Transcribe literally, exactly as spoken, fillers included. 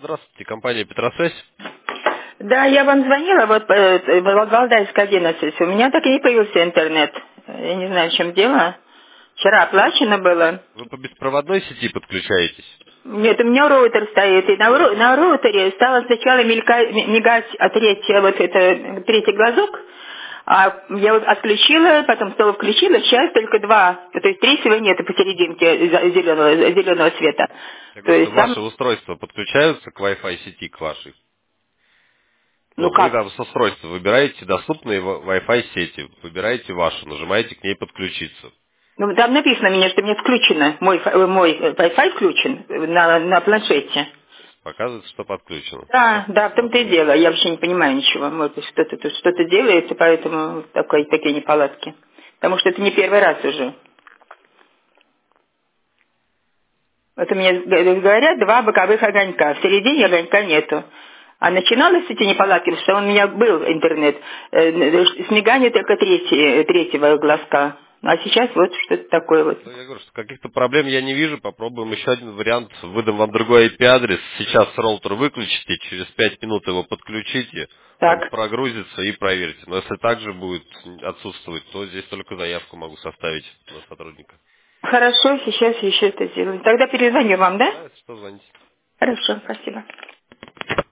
Здравствуйте, компания Петросвязь. Да, я вам звонила, вот э, в Валдайской одиннадцать. У меня так и не появился интернет. Я не знаю, в чем дело. Вчера оплачено было. Вы по беспроводной сети подключаетесь? Нет, у меня роутер стоит. И на, ру- на роутере стало сначала мелька- м- мигать а третий, вот это, третий глазок. А я вот отключила, потом снова включила. Сейчас только два. То есть третьего нет посерединке зеленого, зеленого цвета. Я То говорю, что есть ваши там, устройства подключаются к Wi-Fi сети, к вашей. ну Ну, вы как? там с устройства выбираете доступные в- Wi-Fi сети, выбираете вашу, нажимаете к ней подключиться. Ну, там написано мне, что мне включено, мой, фа- э, мой э, Wi-Fi включен на, на планшете. Показывается, что подключено. Сейчас Да, да, в том-то и посмотрим. дело. Я вообще не понимаю ничего. Может быть, что-то тут что-то делается, поэтому такой, такие неполадки. Потому что это не первый раз уже. Вот у меня г- говорят два боковых огонька. В середине огонька нету. А начиналось эти неполадки, потому что у меня был интернет. Э, С миганием только третий, третьего глазка. А сейчас вот что-то такое вот. Ну, я говорю, что каких-то проблем я не вижу. Попробуем еще один вариант. Выдам вам другой ай пи-адрес. Сейчас роутер выключите, через пять минут его подключите. Он Так. прогрузится и проверьте. Но если также будет отсутствовать, то здесь только заявку могу составить на сотрудника. Хорошо, сейчас еще это сделаю. Тогда перезвоню вам, да? Да, если что, звоните. Хорошо, спасибо.